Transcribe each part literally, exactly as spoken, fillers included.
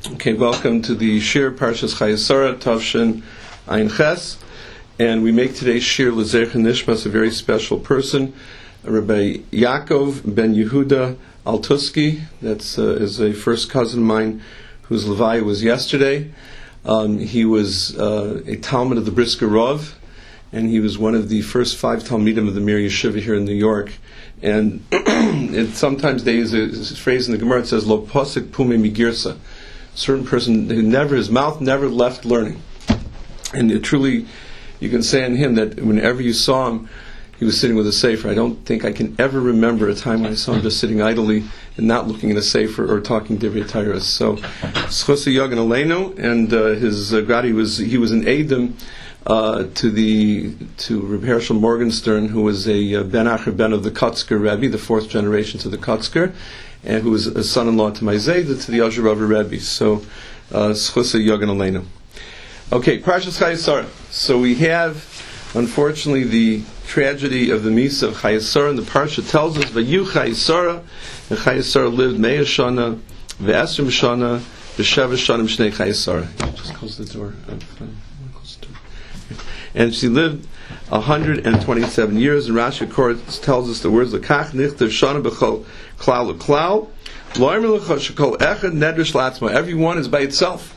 Okay, welcome to the Shir Parshas Chayei Sarah Tavshin Ayin Ches, and we make today's Shir L'Zecher Nishmas, a very special person, Rabbi Yaakov Ben Yehuda Altuski. That's uh, is a first cousin of mine whose Levaya was yesterday. Um, he was uh, a Talmud of the Brisker Rov, and he was one of the first five Talmidim of the Mir Yeshiva here in New York. And it, sometimes they use a, a phrase in the Gemara. It says "Lo posik pume migirsa." Certain person who never, his mouth never left learning, and it truly, you can say on him that whenever you saw him, he was sitting with a sefer. I don't think I can ever remember a time when I saw him just sitting idly and not looking at a sefer or talking divrei Torah. So, Schossi Yagan Aleinu, and uh, his uh, gradi was he was an Edom uh, to the to Reb Hershel Morgenstern, who was a uh, ben Acher ben of the Kotzker Rebbe, the fourth generation to the Kotzker, and who was a son-in-law to my Zayda, to the Yajarav Rebbe. So, Schossi Yagan Aleinu. Okay, Parshas Chayei Sarah. So we have, unfortunately, the tragedy of the Misa of Chayei Sarah, and the Parsha tells us, Vayu Chayei Sarah, and Chayei Sarah lived Me'ah Shana, Ve'esrim Shana, Ve'sheva Shana, M'shnei Chayei Sarah. Just close the door. And she lived one hundred twenty-seven years, and Rashi, of course, tells us the words, L'kach nichtav Shana b'chol klal l'klal, lo'emer l'chol shekol echad nedrish latzma. Everyone is by itself.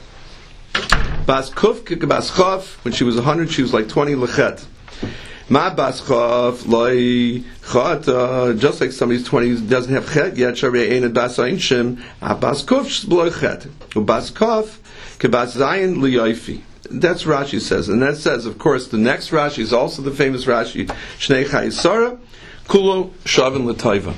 Bas kuf k'bas chaf, when she was one hundred, she was like twenty lechet. Ma bas chaf lo'i chat, just like somebody's twenty doesn't have chet yet, sharei einad bas ayin shim, a bas kuf sh'b'loi chet. U'bas kaf k'bas zayin l'yoifi. That's Rashi says, and that says, of course, the next Rashi is also the famous Rashi, Shnei Chayei Sarah, Kulo Shavin L'Taiva.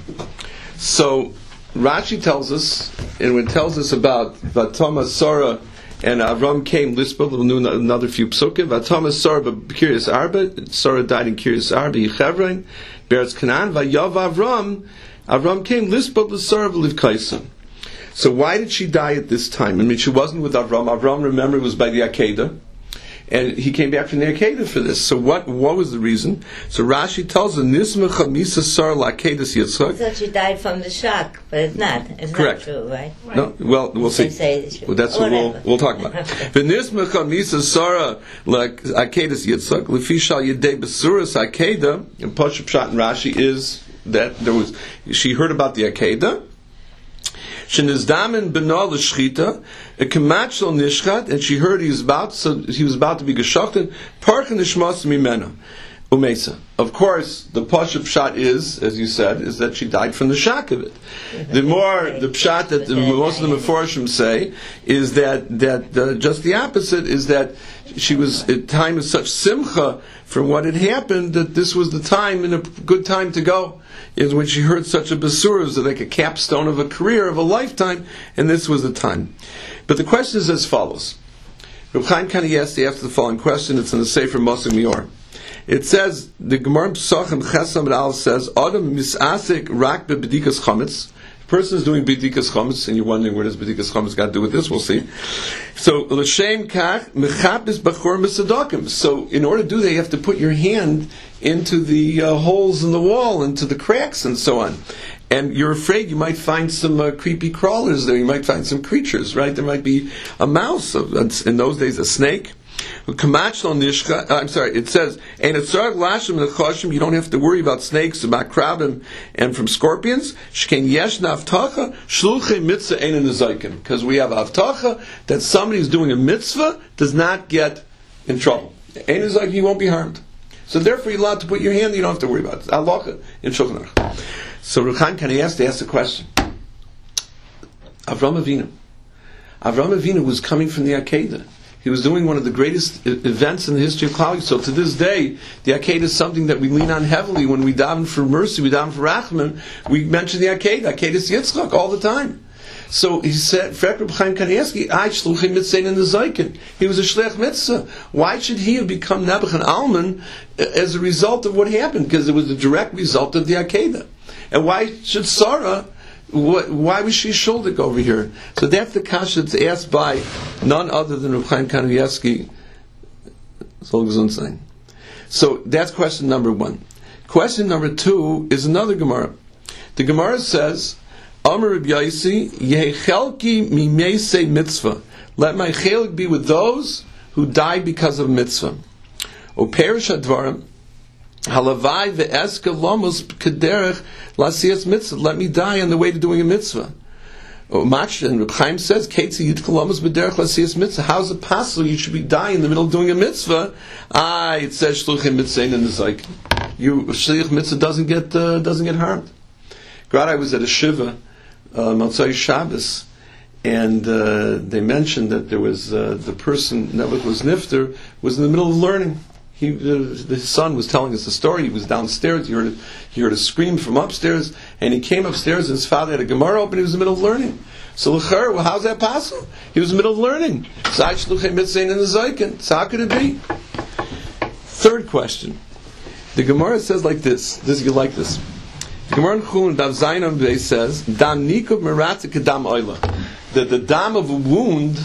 So Rashi tells us, and it tells us about Vatama Sarah and Avram came Lispa. We'll do another few psukim. Vatama Sarah Kiryas Arba. Sarah died in Kiryas Arba. Yechevron, Beretz Canaan. Vayav Avram. Avram came Lispa L'Sarah V'Livkaisa. So why did she die at this time? I mean, she wasn't with Avram. Avram, remember, was by the Akedah. And he came back from the Akedah for this. So what what was the reason? So Rashi tells us, Nismacha Misa Sar L'Akedas Yitzchak. I thought she died from the shock, but it's not. It's Correct. not true, right? No, well, we'll see. Say it's true. Well, that's what we'll, we'll talk about. V'nismacha Misa Sara L'Akedas Yitzchak, L'Fishal Yedei Besuras Akedah, and Pashup Pshat in Rashi is that there was, she heard about the Akedah, Shenizdamin b'no l'shchita, a kamatshel nishchat, and she heard he was about, so he was about to be geshochten. Parkin nishmas mimena umesa. Of course, the pashup pshat is, as you said, is that she died from the shock of it. The more the pshat that the, most of the meforshim say is that that uh, just the opposite is that she was at time of such simcha from what had happened that this was the time and a good time to go. Is when she heard such a basura, it was like a capstone of a career, of a lifetime, and this was the time. But the question is as follows. Reb Chaim Kanievsky asked the following question. It's in the Sefer Moshe Mior. It says, the Gemara Pesachim Chesam Al says, Adam misasik rak bebedikas chametz. The person is doing bedikas chametz, and you're wondering where does bedikas chametz got to do with this? We'll see. So l'shem kach mechapis bachor misadokim. So in order to do that, you have to put your hand into the uh, holes in the wall, into the cracks, and so on. And you're afraid you might find some uh, creepy crawlers there. You might find some creatures, right? There might be a mouse. In those days, a snake. I'm sorry, it says, and it's you don't have to worry about snakes, about krabim, and from scorpions. Because we have avtacha that somebody who's doing a mitzvah does not get in trouble. He won't be harmed. So therefore you're allowed to put your hand, you don't have to worry about it. Allah in Shulchan Aruch. So Reb Chaim Kanievsky asked the question. Avram Avinu. Avram Avinu was coming from the Akedah. He was doing one of the greatest events in the history of Klal Yisrael. So to this day, the Akedah is something that we lean on heavily. When we daven for mercy, we daven for Rachman, we mention the Akedah. Akedah is Yitzchak all the time. So he said, Reb Chaim Kanievsky, I shluchim mitzvah in the Zaykin. He was a shlech mitzvah. Why should he have become Nebuch and Alman as a result of what happened? Because it was the direct result of the Akedah. And why should Sarah, what, why was she shuldik over here? So that's the kasha that's asked by none other than Reb Chaim Kanievsky. So that's question number one. Question number two is another Gemara. The Gemara says, Amar Rabbi Yosi, Yehechelki mimeisei mitzvah. Let my chelik be with those who died because of mitzvah. O perish advarim, halavai ve'eska lomos kederech lasias mitzvah. Let me die on the way to doing a mitzvah. O Mach, and Reb Chaim says, Ketzi yit kolomos b'derech lasias mitzvah. How is it possible you should be dying in the middle of doing a mitzvah? Ah, it says shluchim mitzvah in the Zaykin. You shliach mitzvah doesn't get uh, doesn't get harmed. God, I was at a shiva, uh, Motzei Shabbos, and uh, they mentioned that there was uh, the person that was nifter was in the middle of learning. He, uh, his son was telling us a story. He was downstairs. He heard a, he heard a scream from upstairs, and he came upstairs. And his father had a Gemara open. He was in the middle of learning. So l'cher, well, how's that possible? He was in the middle of learning. So how could it be? Third question. The Gemara says like this. This you like this. The Gemara in Chulin Dav Zayin Beis says, "Dam nikub meratzik kedam oila." That the dam of a wound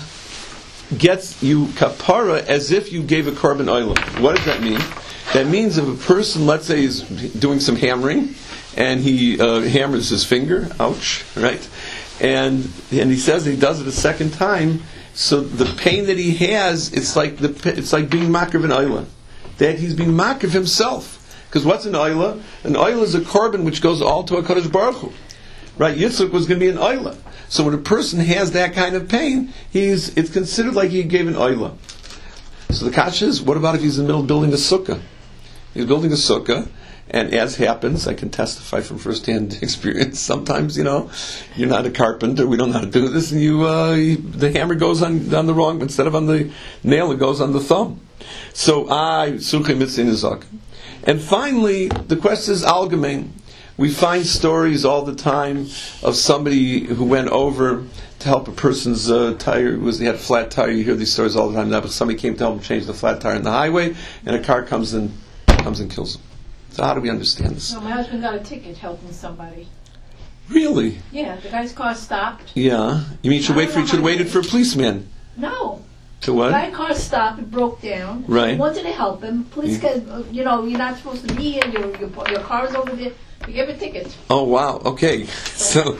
gets you kapara as if you gave a korban oila. What does that mean? That means if a person, let's say, is doing some hammering, and he uh, hammers his finger, ouch, right? And and he says he does it a second time, so the pain that he has, it's like the it's like being makriv an oila. That he's being makriv himself. Because what's an oila? An oila is a korban which goes all to a Kadosh Baruch Hu. Right? Yitzchak was going to be an oila. So when a person has that kind of pain, he's it's considered like he gave an oila. So the kasha is, what about if he's in the middle of building a sukkah? He's building a sukkah, and as happens, I can testify from first-hand experience, sometimes, you know, you're not a carpenter, we don't know how to do this, and you, uh, you the hammer goes on, on the wrong, instead of on the nail, it goes on the thumb. So, I, suche mitzvah nizak. And finally, the question is algemein. We find stories all the time of somebody who went over to help a person's uh, tire. It was he had a flat tire. You hear these stories all the time now. But somebody came to help him change the flat tire on the highway, and a car comes and comes and kills him. So how do we understand this? No, my husband got a ticket helping somebody. Really? Yeah, the guy's car stopped. Yeah. You mean you should wait for you should have waited for a policeman? No. To what? The guy's car stopped. It broke down. Right. He wanted to help him. Police, Yeah. said, you know, you're not supposed to be here. Your your, your car is over there. You give a ticket. Oh wow! Okay, so,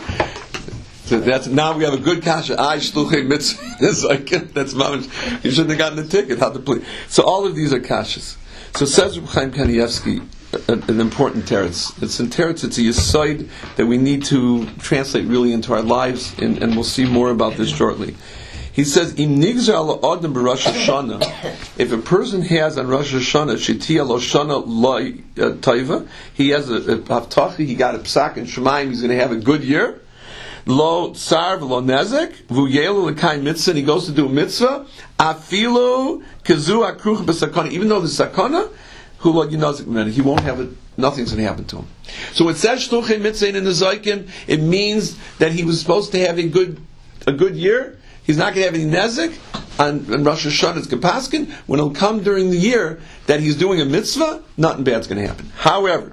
so that's now we have a good kasha. I shluchei mitzvah. That's like that's mamish. You shouldn't have gotten a ticket. How to play? So all of these are kashas. So says Reb Chaim Kanievsky, an important teretz. It's in teretz. It's a yesod that we need to translate really into our lives, and, and we'll see more about this shortly. He says, "Im nigzar ala adam b'Rosh Hashanah." If a person has on Rosh Hashanah shetiya lo shana lo taiva, he has a, a haftachi, he got a psak in Shemayim, he's going to have a good year. Lo tsar v'lo nezek v'yelu l'kai mitzvah, and he goes to do a mitzvah. Afilu kazu akruch b'sakana, even though the sakana, who lo yinazik minute, he won't have it. Nothing's going to happen to him. So it says shluchei mitzvah in the Zaykin. It means that he was supposed to have a good a good year. He's not going to have any nezik on, on Rosh Hashanah. It's Kapaskin. When it'll come during the year that he's doing a mitzvah, nothing bad's going to happen. However,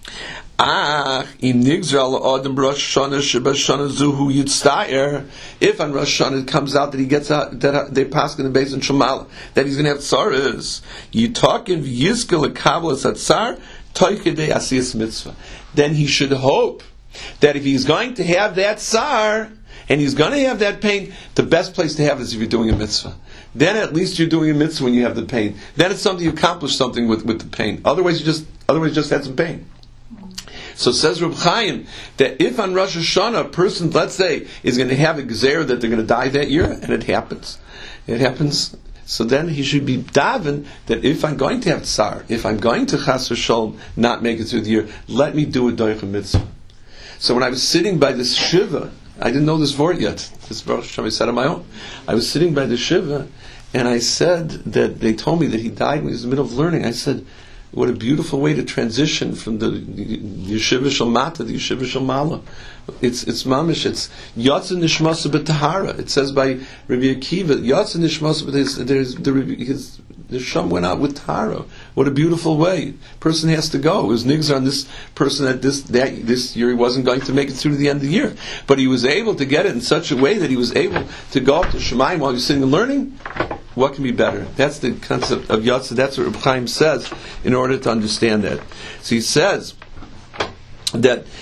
ah, im nigzar ala adam b'Rosh Hashanah shebashana zuhu yitztayer. If on Rosh Hashanah it comes out that he gets out that they pass in the base in Shemala that he's going to have tsaras, yitakin v'yizkel lekablas atzar toikidei asiyas mitzvah. Then he should hope that if he's going to have that tsar, and he's going to have that pain, the best place to have it is if you're doing a mitzvah. Then at least you're doing a mitzvah when you have the pain. Then it's something you accomplished something with, with the pain. Otherwise you just otherwise you just had some pain. So says Reb Chaim that if on Rosh Hashanah a person, let's say, is going to have a gezer that they're going to die that year, and it happens, it happens. So then he should be daven that if I'm going to have tsar, if I'm going to chas v'sholom not make it through the year, let me do a doich mitzvah. So when I was sitting by this shiva, I didn't know this word yet. This Baruch Hashem I said on my own. I was sitting by the shiva, and I said that they told me that he died when he was in the middle of learning. I said, what a beautiful way to transition from the yeshiva shel mata to the yeshiva shel mala. It's it's mamish. It's yatsa nishmasa b'tahara. It says by Rabbi Akiva, yatsa nishmasa b'tahara. There's the his the sham went out with tahara. What a beautiful way. Person has to go. It was nigzar on this person that this that this year he wasn't going to make it through to the end of the year, but he was able to get it in such a way that he was able to go up to Shemayim while he was sitting and learning. What can be better? That's the concept of Yatsa. That's what Reb Chaim says in order to understand that. So he says that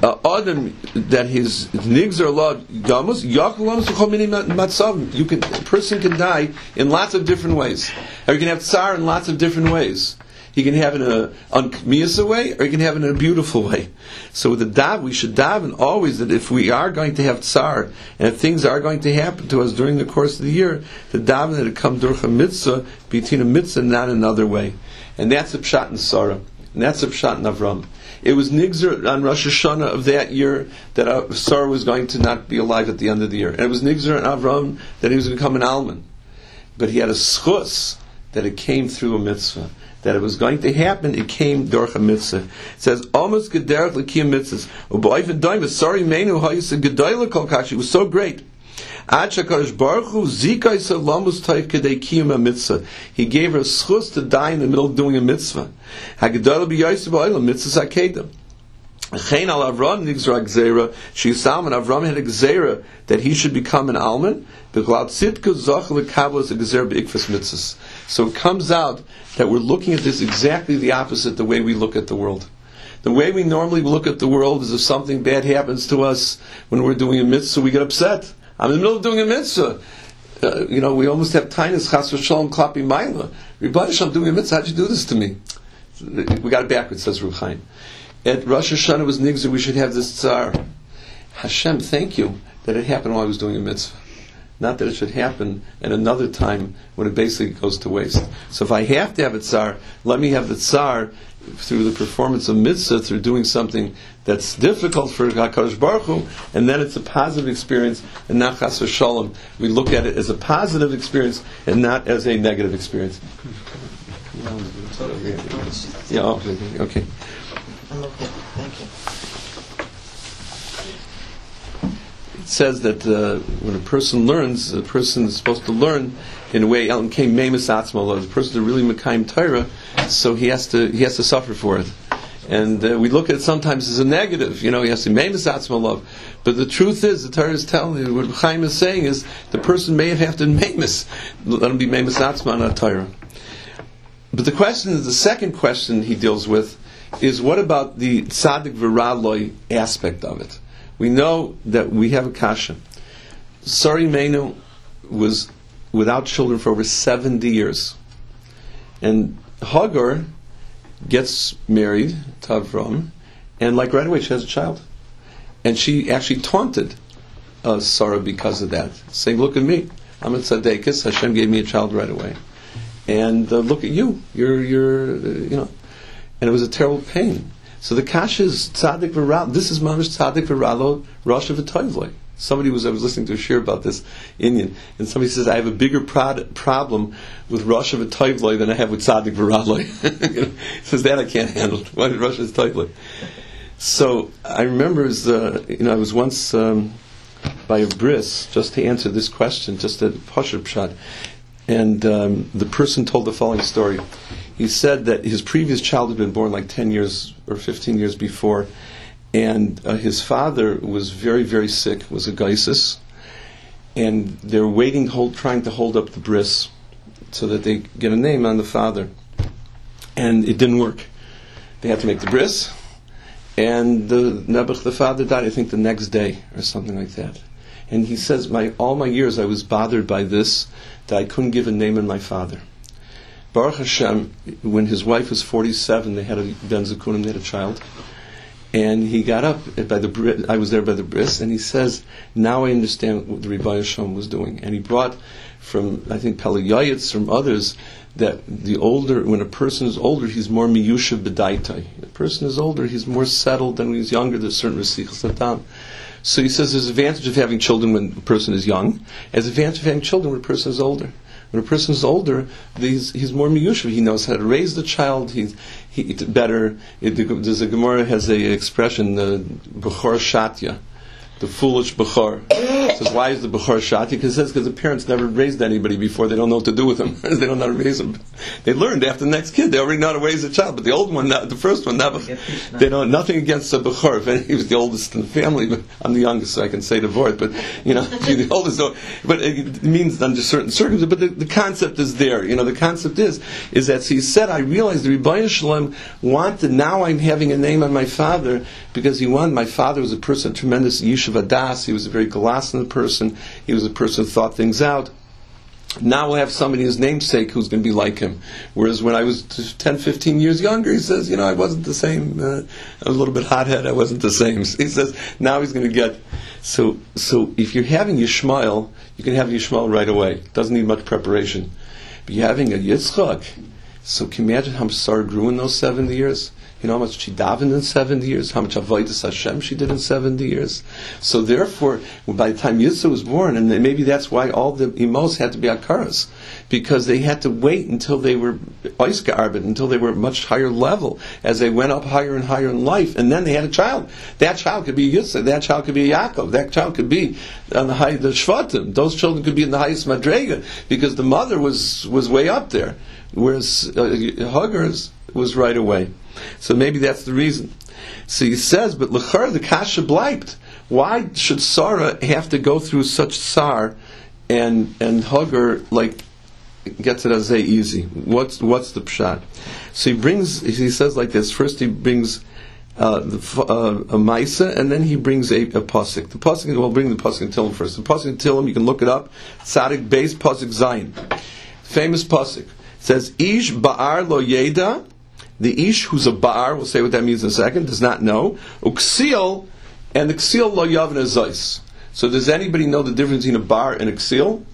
uh, Adam that his nigzer law yamus yakulam suchomini matzav. You can a person can die in lots of different ways, or you can have tsar in lots of different ways. He can have it in a unkmiyasa way, or he can have it in a beautiful way. So with the dav, we should daven always that if we are going to have tsar, and if things are going to happen to us during the course of the year, the daven that it come durch a mitzvah, between a mitzvah, not another way. And that's a pshat in Sarah, and that's a pshat in Avram. It was nigzer on Rosh Hashanah of that year that uh, Sarah was going to not be alive at the end of the year, and it was nigzer on Avram that he was going to become an alman. But he had a schus that it came through a mitzvah. That it was going to happen, it came durch a mitzvah. It says, almost gederach l'kiyam mitzvahs. U'ba'ofen doimus, sorry meinu ha'yis gedoyle kol kashi. It was so great. Ad shakadosh baruch hu zikai salamus taif kedei kiyam a mitzvah. He gave her a schus to die in the middle of doing a mitzvah. Ha'gedoyle b'yoyis ba'olam, mitzvahs ha'kedem. Chein al Avram nigzra gzeira. She Salman Avram had a gzeira that he should become an alman. B'glad tzidku zoch lekablas a gzeira b'ikfas mitzvahs. So it comes out that we're looking at this exactly the opposite the way we look at the world. The way we normally look at the world is if something bad happens to us when we're doing a mitzvah, we get upset. I'm in the middle of doing a mitzvah. Uh, you know, we almost have tinus chas v'shalom klapi mayla. Rebbeinu, I'm doing a mitzvah. How'd you do this to me? We got it backwards, says Reb Chaim. At Rosh Hashanah was nigzer, we should have this tsar. Hashem, thank you that it happened while I was doing a mitzvah. Not that it should happen at another time when it basically goes to waste. So if I have to have a tsar, let me have the tsar through the performance of mitzvah, through doing something that's difficult for HaKadosh Baruch Hu, and then it's a positive experience, and not chas v'shalom. We look at it as a positive experience and not as a negative experience. Yeah, okay. okay. Okay, thank you. It says that uh, when a person learns, a person is supposed to learn in a way. El came memes atzma. The person is really mekayim Torah, so he has to he has to suffer for it. And uh, we look at it sometimes as a negative. You know, he has to memes atzma love. But the truth is, the Torah is telling you, what Chaim is saying is, the person may have to memes. Let him be memes atzma, not Torah. But the question is, the second question he deals with is, what about the tzaddik v'raloi aspect of it? We know that we have a kasha. Sari Meinu was without children for over seventy years. And Hagar gets married to Avram, and like right away she has a child. And she actually taunted uh, Sarah because of that, saying, look at me, I'm a tzaddikus, Hashem gave me a child right away. And uh, look at you, you're, you're, uh, you know. And it was a terrible pain. So the kasha is tzaddik v'ralo. This is mamish tzaddik v'ralo rosh v'toivloi. Somebody was I was listening to a shir about this Indian, and somebody says, I have a bigger prod, problem with rosh v'toivloi than I have with tzaddik v'ralo. He says that I can't handle. Why did rosh v'toivloi? So I remember, as, uh, you know, I was once um, by a bris just to answer this question, just a pasher pshat, and um, the person told the following story. He said that his previous child had been born like ten years or fifteen years before, and uh, his father was very, very sick, was a geisis, and they were waiting, hold, trying to hold up the bris so that they get a name on the father. And it didn't work. They had to make the bris, and the Nebuch, the father, died, I think, the next day or something like that. And he says, my all my years I was bothered by this, that I couldn't give a name in my father. Baruch Hashem, when his wife was forty-seven, they had a ben zekunim, they had a child, and he got up by the bris, I was there by the bris, and he says, now I understand what the Rebbe Hashem was doing. And he brought from, I think, Pele Yayitz, from others, that the older, when a person is older, he's more miyushav b'daitai. A person is older, he's more settled than when he's younger. There's certain resichas adam. So he says there's an advantage of having children when a person is young, there's an advantage of having children when a person is older. When a person is older, he's, he's more miyushav. He knows how to raise the child. He's he, better. It, there's a Gemara has a expression, the bechor shatya, the foolish bechor. says, why is the Bechor Shati? Because it says, because the parents never raised anybody before. They don't know what to do with them. They don't know how to raise them. They learned after the next kid. They already know how to raise a child. But the old one, the first one, never. They know nothing against the Bechor. If any, he was the oldest in the family, but I'm the youngest, so I can say the word. But, you know, the oldest. But it means under certain circumstances. But the, the concept is there. You know, the concept is, is that he said, I realized the Rebbeinu Shalom wanted, now I'm having a name on my father, because he wanted, my father was a person of tremendous Yishuv Adas. He was a very Gelassner person. He was a person who thought things out. Now we'll have somebody, his namesake, who's going to be like him. Whereas when I was ten, fifteen years younger, he says, you know, I wasn't the same. Uh, I was a little bit hothead. I wasn't the same. He says, now he's going to get... So so if you're having Yishmael, you can have Yishmael right away. It doesn't need much preparation. But you're having a Yitzchak. So can you imagine how much Sarah grew in those seventy years? You know how much she davened in seventy years? How much Avodas Hashem she did in seventy years? So therefore, by the time Yitzhak was born, and maybe that's why all the Imos had to be Akaras, because they had to wait until they were Oiska until they were at much higher level, as they went up higher and higher in life, and then they had a child. That child could be Yitzhak, that child could be Yaakov, that child could be on the high, the Shvatim. Those children could be in the highest Madrega, because the mother was, was way up there, whereas uh, Hagar's was right away. So maybe that's the reason. So he says, but l'char the kasha bleibt. Why should Sarah have to go through such sar, and and Hagar like gets it as a easy? What's what's the pshat? So he brings. He says like this. First he brings uh, the, uh, a maisa, and then he brings a, a pasuk. The pasuk. We'll bring the pasuk and Tillim first. The pasuk and Tillim, you can look it up. Tzadik Beis pasuk Zayin. Famous pasuk. It says Ish ba'ar lo yeda. The ish who's a bar, we'll say what that means in a second, does not know. Uksil, and the ksil lo yavna zais. So does anybody know the difference between a bar and a ksil?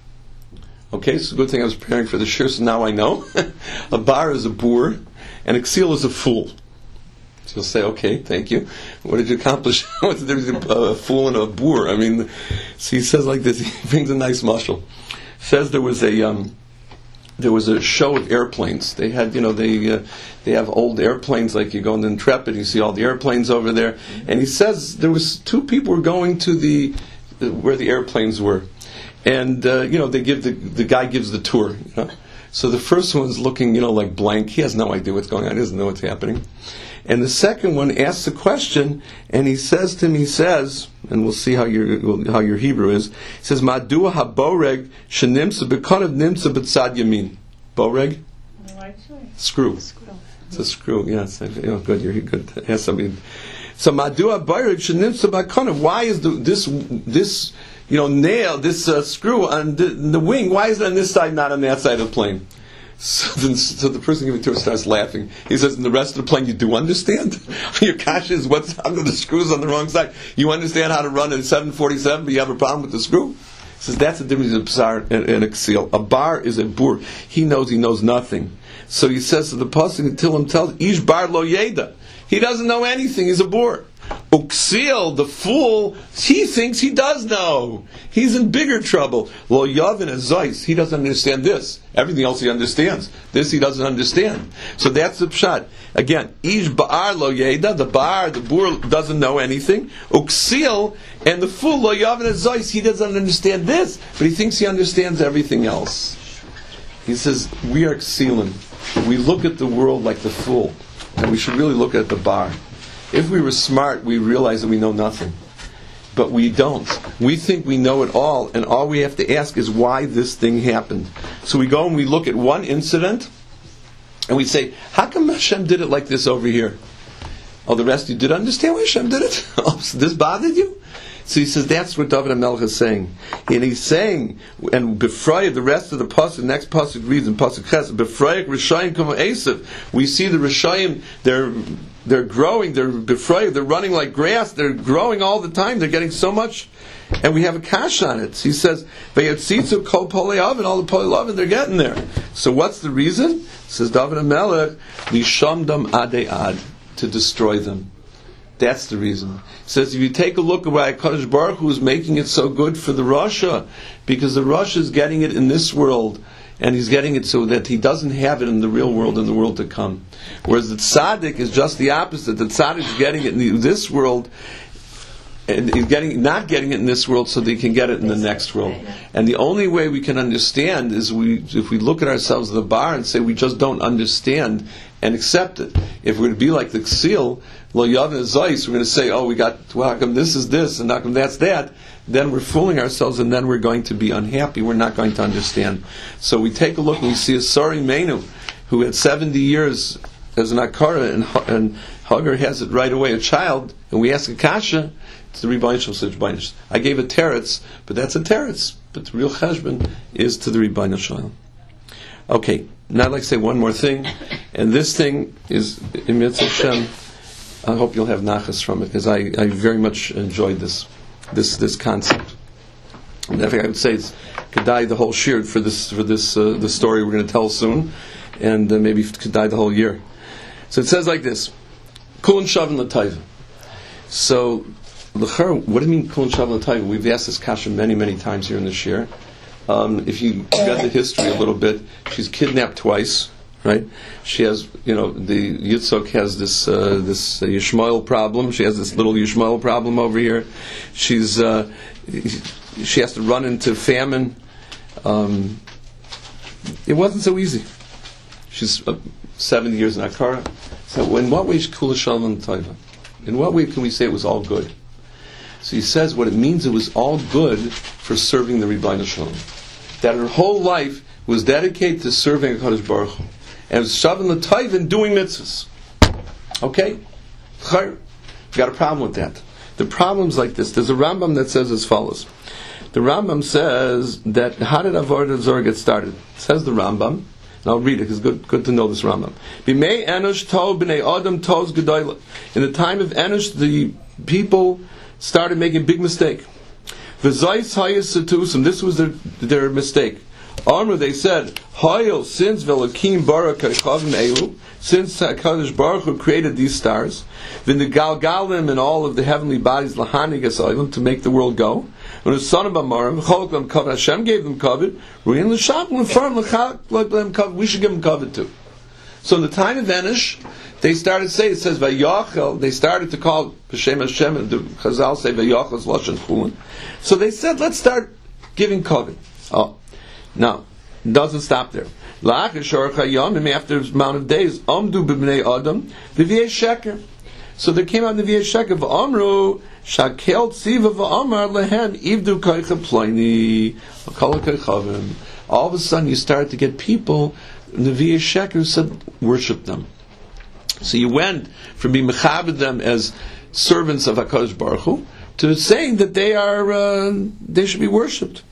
Okay, so good thing I was preparing for the shir, so now I know. A bar is a boor, and a ksil is a fool. So you'll say, okay, thank you. What did you accomplish? What's the difference between a fool and a boor? I mean, so he says like this, he brings a nice mashal. Says there was a... Um, There was a show of airplanes. They had, you know, they uh, they have old airplanes, like you go in the Intrepid, you see all the airplanes over there. And he says there was two people were going to the uh, where the airplanes were, and uh, you know they give the the guy gives the tour. You know? So the first one's looking, you know, like blank. He has no idea what's going on. He doesn't know what's happening. And the second one asks a question, and he says to him, he says, and we'll see how your how your Hebrew is. He says, "Madua haboreg shenimsa b'konav nimsa b'tzad yamin." Boreg, screw. It's a screw. Yes, you know, good. You're good. Has something. So madua boreg shenimsa b'konav. Why is the, this this you know nail this uh, screw on the, the wing? Why is it on this side, not on that side of the plane? So, then, so the person giving it to her starts laughing. He says, in the rest of the plane, you do understand? Your kasha is what's under the screws on the wrong side. You understand how to run a seven forty-seven, but you have a problem with the screw? He says, that's the difference between a b'sar and, and a ksil. A bar is a bur. He knows he knows nothing. So he says to the pasuk until him tells, Ish bar lo yeda. He doesn't know anything. He's a bur. Uksil, the fool, he thinks he does know. He's in bigger trouble. Lo yavin azais. He doesn't understand this. Everything else he understands. This he doesn't understand. So that's the pshat. Again, ish ba'ar lo yeda. The bar, the bur doesn't know anything. Uksil, and the fool lo yavin azais. He doesn't understand this, but he thinks he understands everything else. He says we are ksilim. We look at the world like the fool, and we should really look at the bar. If we were smart, we realize that we know nothing. But we don't. We think we know it all, and all we have to ask is why this thing happened. So we go and we look at one incident, and we say, how come Hashem did it like this over here? Oh, the rest of you did understand why Hashem did it? Oh, so this bothered you? So he says, that's what David HaMelech is saying. And he's saying, and Befrayah, the rest of the pasuk, the next pasuk reads in pasuk Ches, Befrayah Rishayim Kama Esav. We see the Rishayim, they're they're growing, they're Befrayah, they're running like grass, they're growing all the time, they're getting so much, and we have a kash on it. So he says, Vayatzitzu Kol Polei Oven, all the Polei Oven, they're getting there. So what's the reason? Says David HaMelech, Lishamdam Ade Ad, to destroy them. That's the reason. He says, if you take a look at why HaKadosh Baruch Hu is making it so good for the Rasha, because the Rasha is getting it in this world, and he's getting it so that he doesn't have it in the real world, in the world to come. Whereas the Tzaddik is just the opposite. The Tzaddik is getting it in the, this world, and he's getting not getting it in this world, so they can get it in the next world. And the only way we can understand is we if we look at ourselves in the bar and say we just don't understand and accept it. If we're to be like the Ksil, Lo Yavin Zeis, we're going to say, oh, we got, well, how come this is this and how come that's that? Then we're fooling ourselves, and then we're going to be unhappy. We're not going to understand. So we take a look and we see a Sari Menu, who had seventy years as an Akara, and, and Hagar has it right away, a child, and we ask Akasha, it's the Rebbeinu Shalom says, I gave a teretz, but that's a teretz. But the real cheshbon is to the Rebbeinu Shalom. Okay, now I'd like to say one more thing, and this thing is, in Mitzvah Shem, I hope you'll have nachas from it, because I, I very much enjoyed this this this concept. And I think I would say it's Kedai the whole shir for this for this uh, the story we're going to tell soon, and uh, maybe Kedai the whole year. So it says like this: Kulin Shavin L'Taiva. So, l'char, what do you mean Kulin Shavin L'Taiva? We've asked this kasha many many times here in the shir. Um, if you got the history a little bit, she's kidnapped twice. Right? She has, you know, the Yitzhak has this uh, this uh, Yishmael problem. She has this little Yishmael problem over here. She's uh, she has to run into famine. Um, it wasn't so easy. She's uh, seventy years in Akara. So, in what way is Kula Shalom Taiva? In what way can we say it was all good? So he says what it means. It was all good for serving the Rebbeinu Shalom. That her whole life was dedicated to serving HaKadosh Baruch Hu. And Shavin L'Taiva doing mitzvahs. Okay? We got a problem with that. The problem's like this. There's a Rambam that says as follows. The Rambam says that how did Avodah Zarah get started? It says the Rambam, and I'll read it because it's good, good to know this Rambam. B'mei Enosh tov b'nei Adam tovs gedolah. In the time of Enosh, the people started making a big mistake. V'zayis hayas setusim. This was their, their mistake. Amr, they said, Hayil, since Velakim Barak Kachavim Elu, since HaKadosh Baruch Hu created these stars, then the Galgalim and all of the heavenly bodies, Lahanig Asayim, to make the world go. When the son of Amarim, Choloklam Kavod, Hashem gave them covet, Ruin L'Shap, L'Farm L'Chaloklam Kavod, we should give them covet too. So in the time of Enosh, they started saying, it says, Vayachel, they started to call B'Shem Hashem, and the Chazal say, Vayachel is Lashon Chulin. So they said, let's start giving covet. Oh. Now, it doesn't stop there. After a amount of days, Amdu b'bnei Adam, the V'yei Sheker. So there came out the V'yei Sheker, V'amru, Shakel Tziva V'amar Lehem, Ivdu Kaicha Ploini, V'kala Kaichavim. All of a sudden you start to get people, in the V'yei Sheker, who said, worship them. So you went from being mechabed them as servants of HaKadosh Baruch Hu, to saying that they are, uh, they should be worshipped.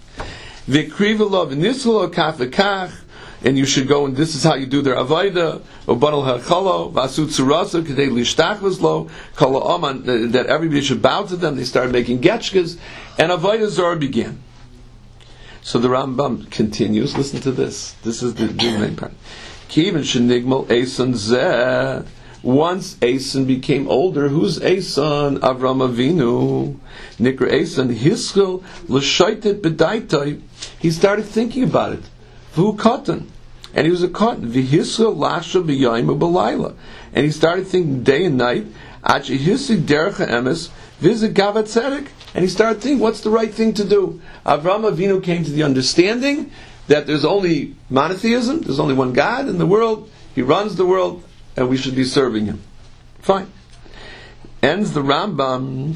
V'kriva and nislo kaf v'kach, and you should go and this is how you do their avodah. Obanal hachalo v'asu tzurasa k'dei lishtachvus lo kol ha'aman, that everybody should bow to them. They started making getchkas, and avodah zarah began. So the Rambam continues. Listen to this. This is the, the main part. Kivin shenigmal eson zeh. Once Eson became older, who's Eson? Avram Avinu. Nikra Eson, Hischel, L'shaitet B'daitai. He started thinking about it. V'hu katan. And he was a katan. V'hischel Lasha B'yayim B'layla. And he started thinking day and night. Achi Hisig Derech Emes, V'zik Gavat Tzedek. And he started thinking, what's the right thing to do? Avram Avinu came to the understanding that there's only monotheism, there's only one God in the world, He runs the world, and we should be serving Him. Fine. Ends the Rambam.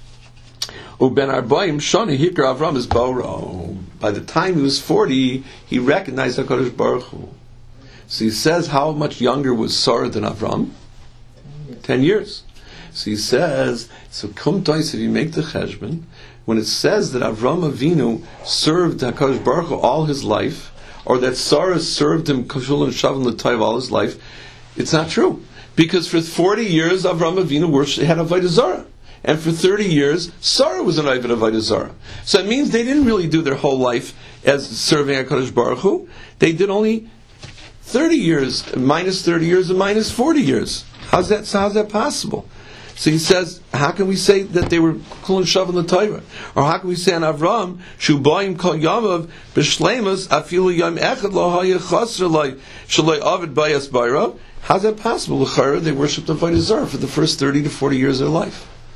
Uben Arbaim Shani Hikar Avram is Boro. By the time he was forty, he recognized HaKadosh Baruch Hu. So he says, how much younger was Sarah than Avram? Ten years. So he says, so Kum Tois, if you make the cheshbon, when it says that Avram Avinu served HaKadosh Baruch Hu all his life, or that Sarah served him Kashul and Shavin L'Taiv all his life, it's not true. Because for forty years, Avram Avinu worshipped, had Avodah Zarah. And for thirty years, Sarah was an Avodah Avodah Zarah. So it means they didn't really do their whole life as serving HaKadosh Baruch Hu. They did only thirty years, minus thirty years, and minus forty years. How's that, so how's that possible? So he says, how can we say that they were Kulin Shavin L'Taiva? Or how can we say on Avram, Shubayim Kol Yamav, B'Shleimus, Afilu Yom Echad Lo Haya Chasr Lai, Shalai Avid Bayas Bayra? How's that possible? L'chara, they worshipped Avodah Zarah for the first thirty to forty years of their life.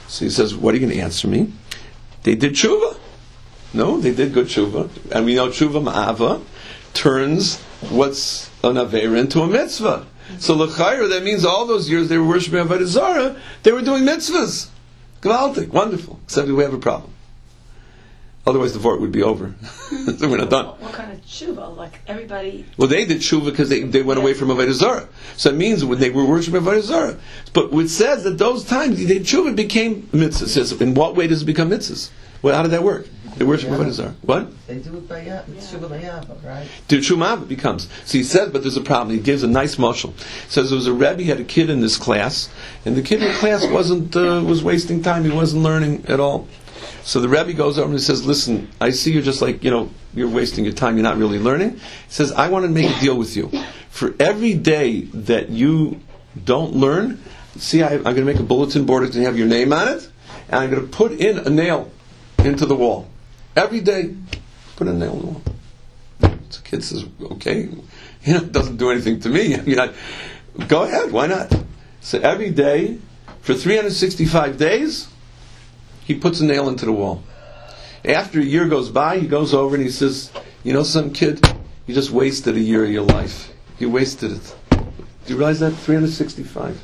So he says, what are you going to answer me? They did tshuva. No, they did good tshuva. And we know tshuva ma'ava turns what's an avera into a mitzvah. So l'chayra, that means all those years they were worshiping Avodah Zarah, they were doing mitzvahs. Gewaltig, wonderful. Except we have a problem. Otherwise the vort would be over. So we're not done. What, what kind of tshuva? Like everybody... Well, they did tshuva because they, they went away from Avodah Zarah. So it means when they were worshiping Avodah Zarah. But it says that those times they did tshuva became mitzvahs. It says, in what way does it become mitzvahs? Well, how did that work? They worship Avodah Zarah. What? They do it by Yah- tshuva by Yahweh, right? The tshuva becomes. So he says, but there's a problem. He gives a nice mashal. He says there was a Rebbe, he had a kid in this class, and the kid in the class wasn't uh, was wasting time. He wasn't learning at all. So the Rebbe goes over and he says, listen, I see you're just like, you know, you're wasting your time, you're not really learning. He says, I want to make a deal with you. For every day that you don't learn, see, I, I'm going to make a bulletin board that's going to have your name on it, and I'm going to put in a nail into the wall. Every day, put a nail in the wall. So the kid says, okay, you know, it doesn't do anything to me. I mean, I, go ahead, why not? So every day, for three hundred sixty-five days, he puts a nail into the wall. After a year goes by, he goes over and he says, you know some kid, you just wasted a year of your life. You wasted it. Do you realize that? three hundred sixty-five.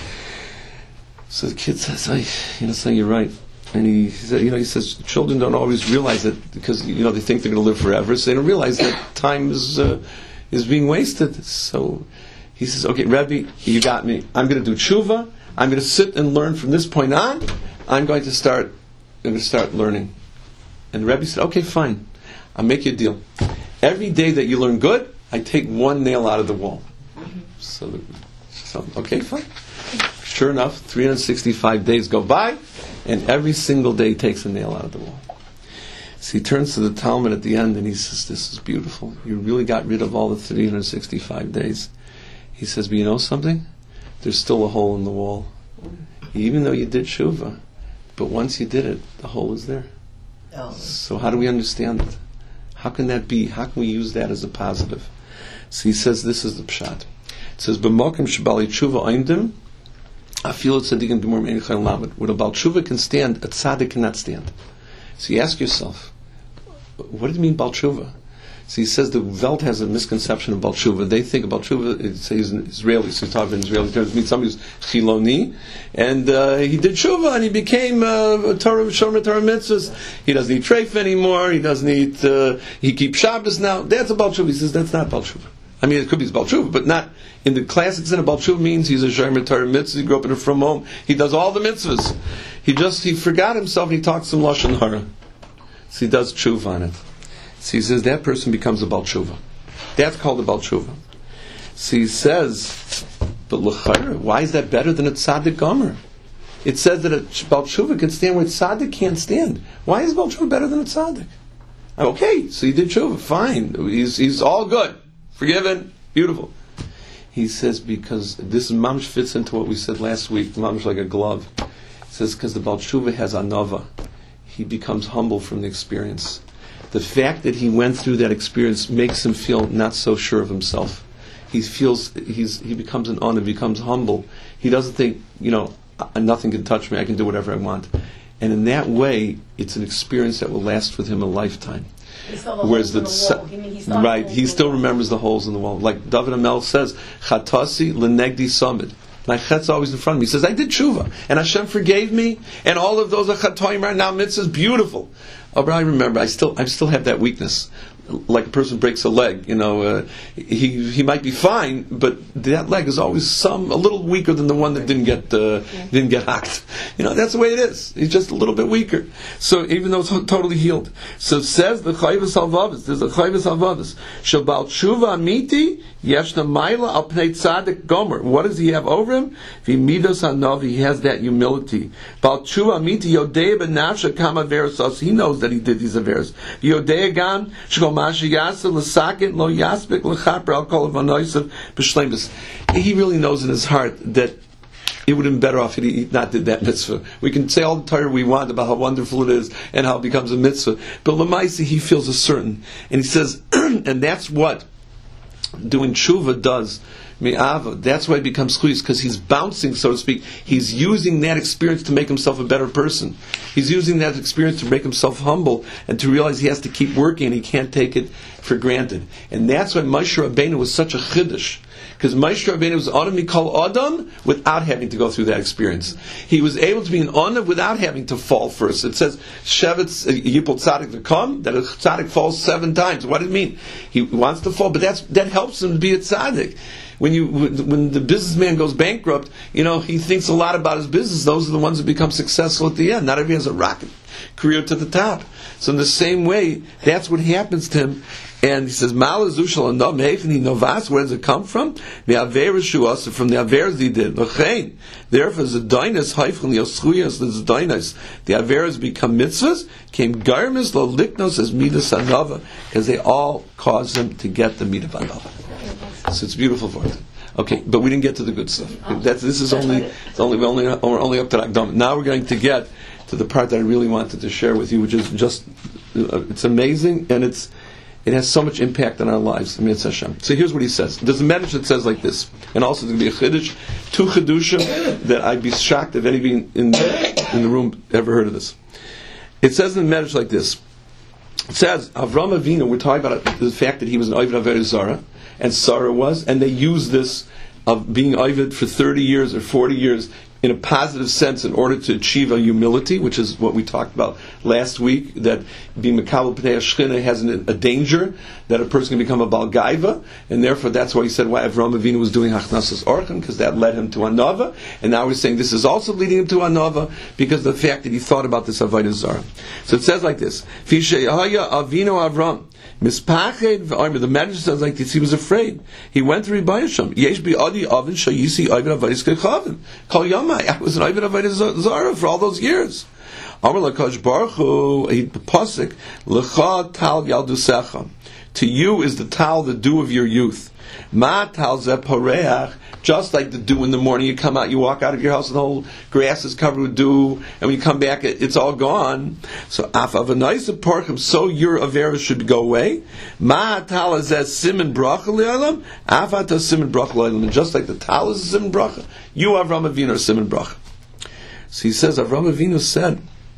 So the kid says, I, you know, saying you're right. And he, he said, you know, he says, children don't always realize it because, you know, they think they're going to live forever, so they don't realize that time is uh, is being wasted. So he says, okay, Rebbe, you got me. I'm going to do tshuva. I'm going to sit and learn from this point on. I'm going to start, I'm going to start learning. And the Rebbe said, okay, fine. I'll make you a deal. Every day that you learn good, I take one nail out of the wall. So, the, so okay, fine. Sure enough, three hundred sixty-five days go by, and every single day he takes a nail out of the wall. So he turns to the Talmud at the end and he says, this is beautiful. You really got rid of all the three hundred sixty-five days. He says, but you know something? There's still a hole in the wall. Even though you did tshuva, but once you did it, the hole is there. Oh. So how do we understand it? How can that be? How can we use that as a positive? So he says this is the pshat. It says, B'mokim shebali tshuva oimdim, afilo tzadikim b'mor me'en chayil lamed. When a bal tshuva can stand, a tzaddik cannot stand. So you ask yourself, what do you mean bal tshuva? So he says the Welt has a misconception of Baal Tshuva. They think about Tshuva, it's, he's an Israeli, so he's talking in Israeli terms, means somebody who's Chiloni, and uh, he did Tshuva, and he became uh, Torah, Shomer Torah Mitzvahs. He doesn't eat treif anymore, he doesn't eat, uh, he keeps Shabbos now. That's a Baal Tshuva. He says that's not Baal Tshuva. I mean, it could be Baal Tshuva, but not, in the classic sense, Baal Tshuva means he's a Shomer Torah Mitzvah, he grew up in a from home, he does all the mitzvahs. He just, he forgot himself, and he talks some Lashon Hara. So he does Tshuva on it. So he says that person becomes a Baal Tshuva. That's called a Baal Tshuva. So he says, but l'chayr, why is that better than a tzaddik gomer? It says that a Baal Tshuva can stand where a tzaddik can't stand. Why is Baal Tshuva better than a tzaddik? Okay, so he did Tshuva, fine. He's, he's all good. Forgiven. Beautiful. He says because this mamsh fits into what we said last week, mamsh like a glove. He says because the Baal Tshuva has anava. He becomes humble from the experience. The fact that he went through that experience makes him feel not so sure of himself. He feels he's he becomes an honor, becomes humble. He doesn't think, you know, nothing can touch me. I can do whatever I want. And in that way, it's an experience that will last with him a lifetime. Whereas the, the right, he still remembers the holes in the wall. Like David Amel says, "Chatasi lenegdi samid." My chet's always in front of me. He says, "I did tshuva, and Hashem forgave me, and all of those are chatoim right now. Mitzvahs, beautiful." Oh, but I remember, I still, I still have that weakness. Like a person breaks a leg, you know, uh, he he might be fine, but that leg is always some a little weaker than the one that didn't get uh, yeah. didn't get hacked. You know, that's the way it is. He's just a little bit weaker. So even though it's totally healed, so it says the chayvus halvavis. There's a chayvus halvavis. Shabal tshuva amiti yeshna maila al pnei tzadik gomer. What does he have over him? V'midos hanavi. He has that humility. Bal tshuva amiti yodei benafsha kama veros. He knows that he did these averos. Yodei gam shkol. He really knows in his heart that it would have been better off if he not did that mitzvah. We can say all the Torah we want about how wonderful it is and how it becomes a mitzvah, but Lamaisi he feels a certain, and he says, and that's what doing tshuva does. mi'ava. That's why he becomes chuyas, because he's bouncing, so to speak. He's using that experience to make himself a better person. He's using that experience to make himself humble and to realize he has to keep working and he can't take it for granted. And that's why Moshe Rabbeinu was such a chiddush. Because Moshe Rabbeinu was Adam Mikol Adam without having to go through that experience. He was able to be an Adam without having to fall first. It says, Shevetz Yipol Tzadik V'Kom, that a Tzadik falls seven times. What does it mean? He wants to fall, but that's, that helps him to be a Tzadik. When you when the businessman goes bankrupt, you know, he thinks a lot about his business. Those are the ones that become successful at the end. Not everybody has a rocket career to the top. So in the same way, that's what happens to him. And he says, Malazushal and Novas, where does it come from? The Averishu, from the Averes he did. Therefore, the Dinas, Haifel, Yoschuyas, the Dinas, the Averes become mitzvahs, came Garmis, Lo Liknos, as Midas Anova, because they all cause him to get the Midah Anova. So it's beautiful for it. Okay, but we didn't get to the good stuff. That's, this is only, it's only, we're only, we're only up to Akdam. Now we're going to get to the part that I really wanted to share with you, which is just, uh, it's amazing, and it's, it has so much impact on our lives. I mean, it's Hashem. So here's what he says. There's a medrash that says like this, and also there's going to be a chiddush, two chidushim that I'd be shocked if anybody in, in the room ever heard of this. It says in the medrash like this. It says, Avram Avinu, we're talking about the fact that he was an Ovid Avodah Zarah, and Sarah was, and they used this of being Ovid for thirty years or forty years in a positive sense in order to achieve a humility, which is what we talked about last week, that being Mekabel Pnei Shechina has an, a danger that a person can become a Baal Gaiva, and therefore that's why he said why Avraham Avinu was doing Hachnasas Orchim, because that led him to Anava, and now we're saying this is also leading him to Anava because of the fact that he thought about this Avodah Zarah. So it says like this, Fishayaya Avinu Avram, Mispached v'Omer, the Medrash says like this, he was afraid. He went to Rebbe Yisham. Yesh bi'adi avin shayisi avin avayis kechavin. Kol yamai, I was an avin avayis zara for all those years. Amar lakadosh baruch hu, he pasuk, lecha tal yaldusecha. To you is the tal, the dew of your youth. Ma tal ze poreach, just like the dew in the morning. You come out, you walk out of your house, and the whole grass is covered with dew, and when you come back, it, it's all gone. So af avanaisa porchim, so your avera should go away. Ma tal is as siman bracha le'olam, af ata siman bracha le'olam. And just like the tal is a siman bracha, you Avram Avinu are siman bracha. So he says, Avram Avinu said,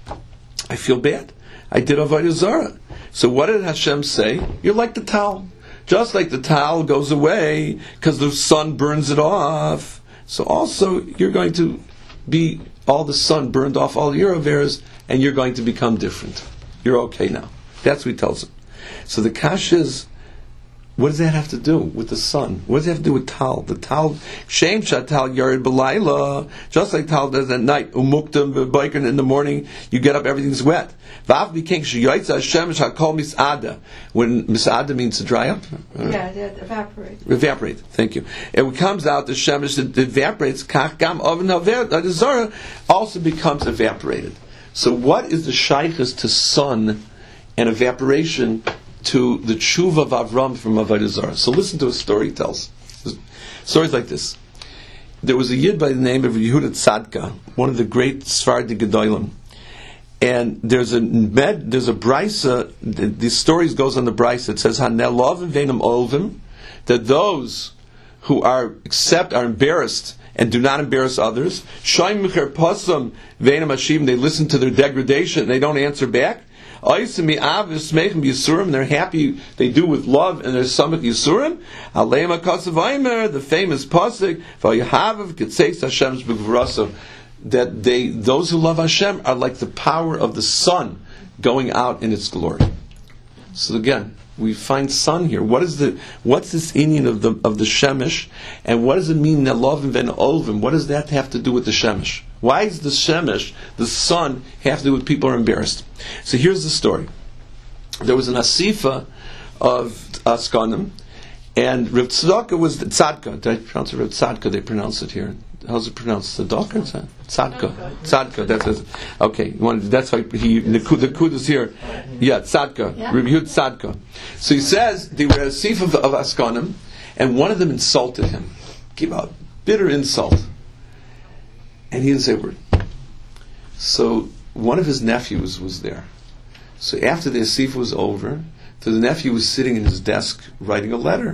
I feel bad. I did avodah zarah. So what did Hashem say? You're like the tal. Just like the tal goes away because the sun burns it off, so also you're going to be all the sun burned off all your averas, and you're going to become different. You're okay now. That's what he tells him. So the kash is, what does that have to do with the sun? What does that have to do with tal? The tal, shem shatal yared b'layla, just like tal does at night. Umuktam b'baykin, in the morning, you get up, everything's wet. Vav b'king sheyoytza Hashem shakol misada. When misada means to dry up. Yeah, that evaporate. Evaporate. Thank you. And when it comes out, the shemesh that evaporates, kach gam oven haver, the zara also becomes evaporated. So what is the shaychus to sun and evaporation to the tshuva of Avram from Avodah Zarah? So listen to a story he tells. Stories like this. There was a yid by the name of Yehuda Tzadka, one of the great Sephardi Gedolim. And there's a med, there's a brisa, the, the stories goes on the brisa, it says, Hanelovim veinam olvim, that those who are accept, are embarrassed, and do not embarrass others, Shaim Micher Pasam veinam Hashim, they listen to their degradation, and they don't answer back, they're happy, they do with love, and there's samach yisurim. Aleim HaKasav, the famous pasuk, that they, those who love Hashem, are like the power of the sun going out in its glory. So again, we find sun here. What is the what's this Indian of the of the shemesh, and what does it mean nelovim ven olvim? What does that have to do with the shemesh? Why does the shemesh, the sun, have to do with people who are embarrassed? So here's the story. There was an asifa of Askanim, and Rav Tzedakah was the Tzadka. Did I pronounce it Rav Tzadka? They pronounce it here. How's it pronounced? Tzedakah? Tzadka. Tzadka. That's it. Okay. That's why he the kud is here. Yeah, Tzadka. Yeah. Rav Yehud Tzadka. So he says they were a asifa of, of Askanim, and one of them insulted him. Gave a bitter insult. And he didn't say a word. So one of his nephews was there. So after the asifa was over, so the nephew was sitting in his desk writing a letter.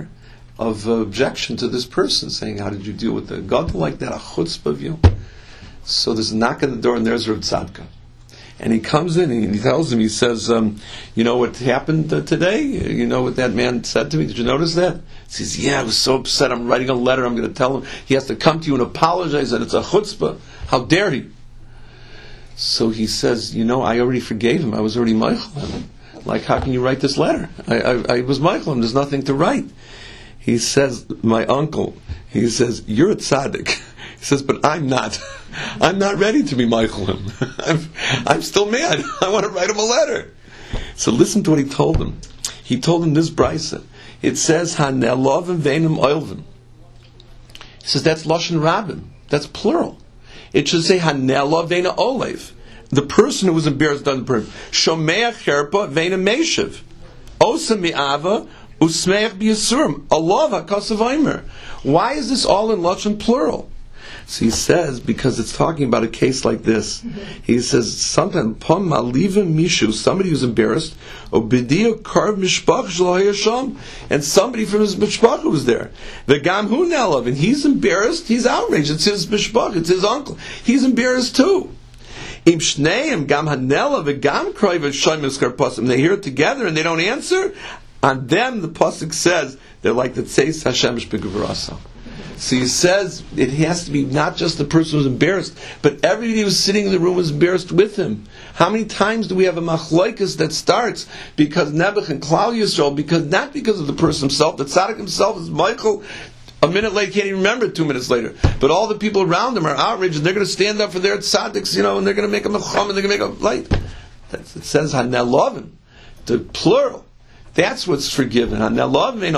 of uh, objection to this person, saying, how did you deal with the gadol like that, a chutzpah of you? So there's a knock at the door, and there's Rav Tzadka. And he comes in and he tells him, he says, um, you know what happened uh, today? You know what that man said to me? Did you notice that? He says, yeah, I was so upset. I'm writing a letter. I'm going to tell him he has to come to you and apologize that it's a chutzpah. How dare he? So he says, you know, I already forgave him. I was already meichel him. Like, how can you write this letter? I, I, I was meichel him. There's nothing to write. He says, my uncle, he says, you're a tzaddik. He says, but I'm not. I'm not ready to be meichel him. I'm, I'm still mad. I want to write him a letter. So listen to what he told him. He told him this brisa. It says, Hanelovim veinim oilvim. He says, that's Lashon Rabim. That's plural. It should say, Hanela veina olev. The person who was embarrassed done the person. Shomea cherpa veina meshiv. Osa mi'ava usmeach b'yisurim. Allah ha'kasav oimer. Why is this all in Lashon plural? So he says, because it's talking about a case like this. He says, sometimes, pom malivim mishu, somebody who's embarrassed, obidia karv mishpach shlo, and somebody from his mishpach was there. The gam hu nelav, and he's embarrassed, he's outraged, it's his mishpach, it's his uncle. He's embarrassed too. Im shneim gam hanelav, and gam kroiv shayim eskarpasim, they hear it together and they don't answer, on them the pasuk says, they're like the tzeis Hashem shbegvarasa. So he says it has to be not just the person who's embarrassed, but everybody who's sitting in the room was embarrassed with him. How many times do we have a machlokes that starts because Nebuch and Klal Yisrael, because not because of the person himself, the tzaddik himself is Michael. A minute later, can't even remember it two minutes later. But all the people around him are outraged, and they're going to stand up for their tzaddiks, you know, and they're going to make a mecham, and they're going to make a light. That's, it says Hanelovim, the plural. That's what's forgiven. That's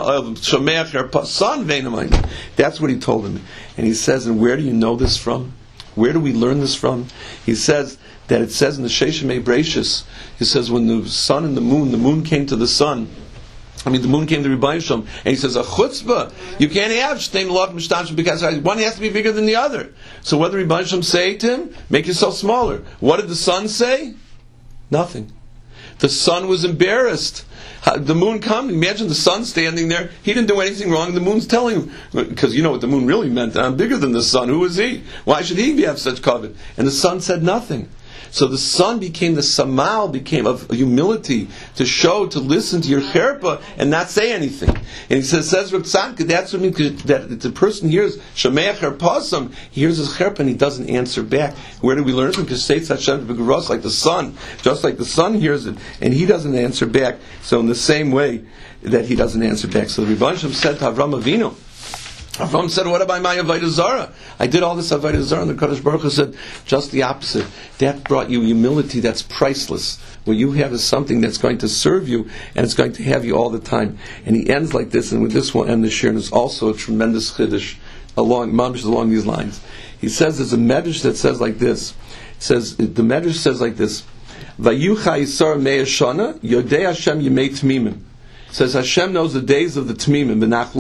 what he told him. And he says, and where do you know this from? Where do we learn this from? He says that it says in the Sheshemei Breishis, he says when the sun and the moon, the moon came to the sun, I mean the moon came to Rebbe Yisham, and he says, a chutzpah, you can't have shtein lot mishtashim because one has to be bigger than the other. So what did Rebbe Yisham say to him? Make yourself smaller. What did the sun say? Nothing. The sun was embarrassed. The moon comes. Imagine the sun standing there. He didn't do anything wrong. The moon's telling him, because you know what the moon really meant. I'm bigger than the sun. Who is he? Why should he have such covet? And the sun said nothing. So the sun became the samal, became of humility to show, to listen to your cherpa and not say anything. And he says, says Rav Tzadka, that's what it means that the person hears Shemei cherpasam, he hears his cherpa and he doesn't answer back. Where do we learn it from? Because Seitz Hashem b'geros, like the sun, just like the sun hears it and he doesn't answer back. So in the same way that he doesn't answer back. So the Rebbe Yisham said to Avram Avinu, Avram said, what about my Avodah Zarah? I did all this Avodah Zarah, and the Kadosh Baruch Hu said, just the opposite. That brought you humility that's priceless. What you have is something that's going to serve you, and it's going to have you all the time. And he ends like this, and with this we'll end the shir, and it's also a tremendous chiddush along, mamish along these lines. He says, there's a medrash that says like this. It says, the medrash says like this, Vayucha Yisar Mei Shana, Yodei Hashem Yemei Tmimim. Says Hashem knows the days of the Tmimim,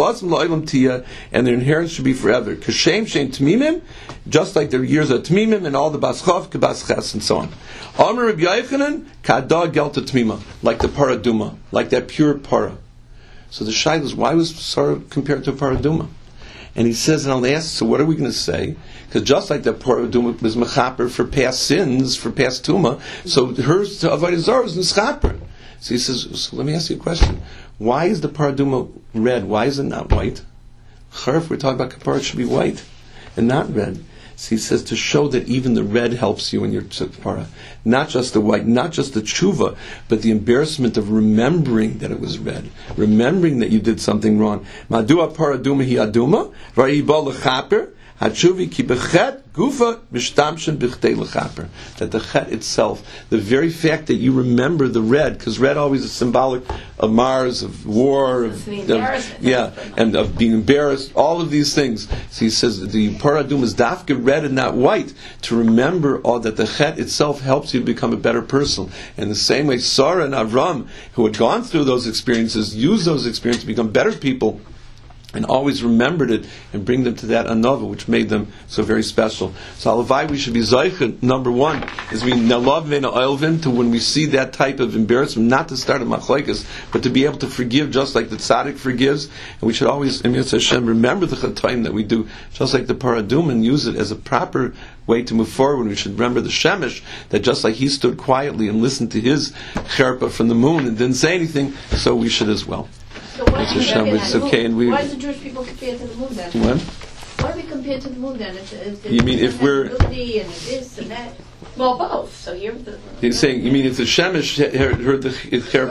and their inheritance should be forever. Kashem Shem Tmimim, just like their years of Tmimim and all the Baschov, Kabasches, and so on. Amar Rabbi Yochanan, Kada Gelta Tmima, like the Paraduma, like that pure para. So the Shaila is, why was Sarah compared to Paraduma? And he says, and I'll ask, so what are we going to say? Because just like that Paraduma was Mechaper for past sins, for past Tuma, so hers to Avodah Zarah was Mechaper. So he says, so let me ask you a question. Why is the paraduma red? Why is it not white? If we're talking about kapara, it should be white and not red. So he says to show that even the red helps you in your kapara. Not just the white, not just the tshuva, but the embarrassment of remembering that it was red. Remembering that you did something wrong. Madua paraduma hi aduma, v'yiba lechaper, hatshuvi ki bechet gufa mishtamshin b'chtei lechaper. That the chet itself, the very fact that you remember the red, because red always is symbolic of Mars, of war, of, of yeah, and of being embarrassed. All of these things. So he says that the paradum is dafka red and not white. To remember all that the chet itself helps you become a better person. And the same way, Sarah and Avram, who had gone through those experiences, used those experiences to become better people. and always remembered it and bring them to that anova, which made them so very special. So alavai, we should be zeichen. Number one is we nalav v'ena oilvin, to when we see that type of embarrassment, not to start a machlekes, but to be able to forgive just like the tzaddik forgives. And we should always, Emir Hashem, remember the chatoim that we do, just like the paradum, and use it as a proper way to move forward. We should remember the shemesh, that just like he stood quietly and listened to his cherpa from the moon and didn't say anything, so we should as well. So why, It's Hashem, it's okay, and we- why is the Jewish people compared to the moon then? What? Why are we compared to the moon then? It's, it's, You mean if we're- ability and this and that? Well, both. So here, the, He's saying, you mean if the shemesh heard, heard the cherpa